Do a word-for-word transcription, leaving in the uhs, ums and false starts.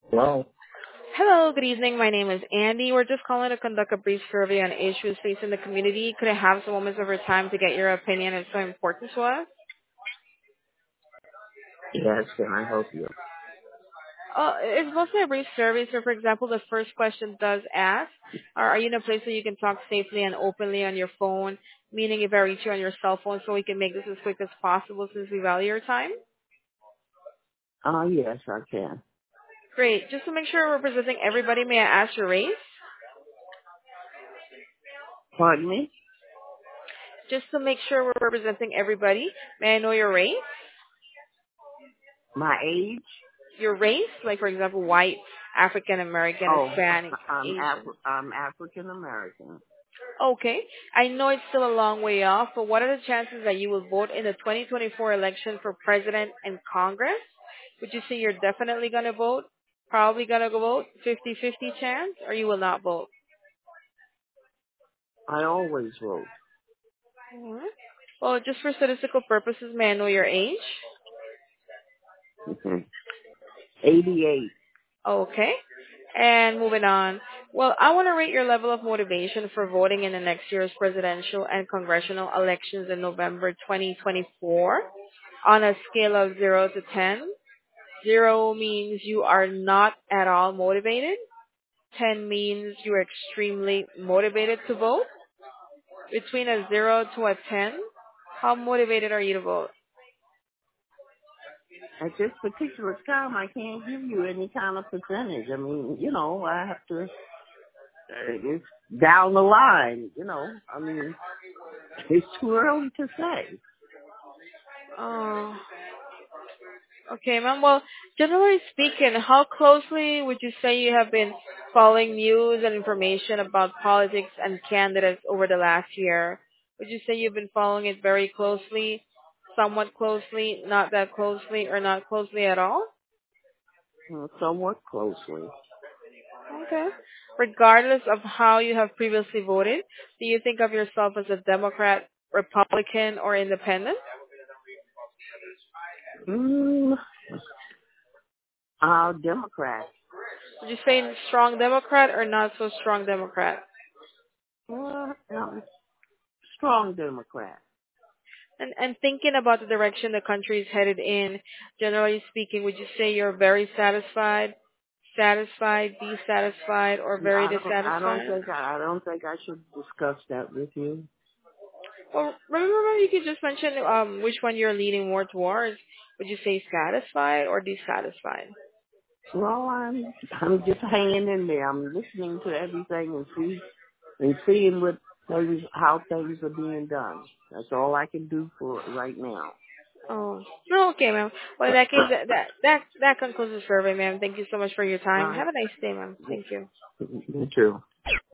Hello. Hello, good evening. My name is Andy. We're just calling to conduct a brief survey on issues facing the community. Could I have some moments of your time to get your opinion? It's so important to us. Yes, can I help you? Uh, it's mostly a brief survey. So, for example, the first question does ask, are, are you in a place where you can talk safely and openly on your phone? Meaning if I reach you on your cell phone so we can make this as quick as possible since we value your time? Uh, yes, I can. Great. Just to make sure we're representing everybody, may I ask your race? Pardon me? Just to make sure we're representing everybody, may I know your race? My age? Your race, like for example, white, African American, Oh, Hispanic, I'm Asian. Af- I'm African American. Okay, I know it's still a long way off, but what are the chances that you will vote in the twenty twenty-four election for president and Congress? Would you say you're definitely going to vote? Probably going to go vote? fifty-fifty chance? Or you will not vote? I always vote. Alright. Well, just for statistical purposes, may I know your age? eighty-eight. Okay. And moving on. Well, I want to rate your level of motivation for voting in the next year's presidential and congressional elections in November twenty twenty-four on a scale of zero to ten. zero means you are not at all motivated. ten means you are extremely motivated to vote. Between a zero to a ten, how motivated are you to vote? At this particular time, I can't give you any kind of percentage. I mean, you know, I have to, uh, it's down the line, you know. I mean, it's too early to say. Oh. Okay, ma'am. Well, generally speaking, how closely would you say you have been following news and information about politics and candidates over the last year? Would you say you've been following it very closely, somewhat closely, not that closely, or not closely at all? Uh, somewhat closely. Okay. Regardless of how you have previously voted, do you think of yourself as a Democrat, Republican, or Independent? Mm, uh, Democrat. Would you say strong Democrat or not so strong Democrat? Uh, um, strong Democrat. And and thinking about the direction the country is headed in, generally speaking, would you say you're very satisfied, satisfied, dissatisfied, or No, very I don't. I don't dissatisfied? think. I, I don't think I should discuss that with you. Well, remember you could just mention um which one you're leaning more towards. Would you say satisfied or dissatisfied? Well, I'm. I'm just hanging in there. I'm listening to everything and see and seeing what things, how things are being done. That's all I can do for right now. Oh, no, okay, ma'am. Well, in that case, that that that, that concludes the survey, ma'am. Thank you so much for your time. Uh, Have a nice day, ma'am. Thank you. me too.